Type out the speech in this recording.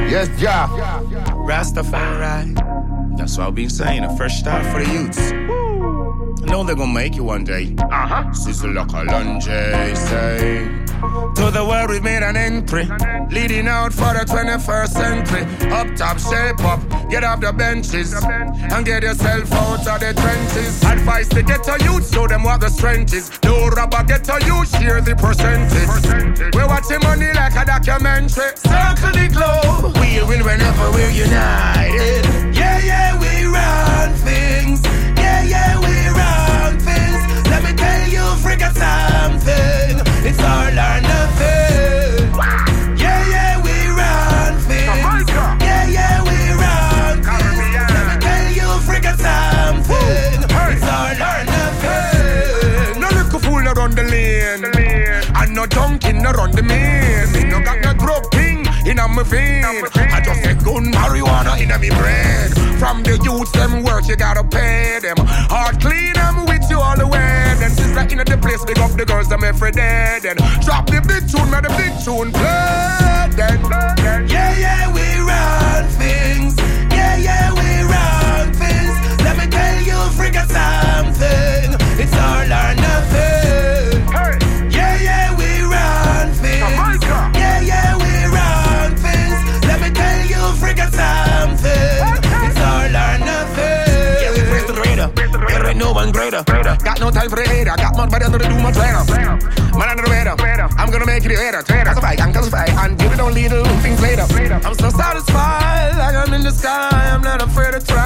Yes, ja. Rastafari. That's what I've been saying. A fresh start for the youths. I know they're gonna make it one day. Sizzle like a lunge, say. To the world we made an entry, leading out for the 21st century. Up top, shape up, get off the benches, and get yourself out of the trenches. Advice to get to youth, show them what the strength is. No rubber, get to youth, share the percentage. We're watching money like a documentary. Circle the globe, we'll win whenever we're united. Yeah, yeah, we run things. Yeah, yeah, we run things. Let me tell you, forget something. It's all or nothing. Yeah, yeah, we run things. Yeah, yeah, we run things. Let me tell you, forget something. It's all or nothing. No little fool not run the lane, and no donkey not run the main. Me no got no drug king in a my vein. I just say gun marijuana in a me brain. From the youths them work, you gotta pay them. Hard clean them with you all the way. Then sister in the place, big up the girls them every day. Then drop the big tune, man, the big tune play. Then yeah, yeah, we run things. Yeah, yeah, we run things. Let me tell you, forget something. It's all or nothing. Yeah, yeah, we run things. Yeah, yeah, we run things. Let me tell you, forget something. It's all or nothing. Yeah, we raise the radar. There ain't no one greater. Got no time for the hater. Got more better to do much better. Man under the radar. I'm gonna make it a hater. Classify, I'm classify. And people don't lead the things later. I'm so satisfied, like I'm in the sky. I'm not afraid to try.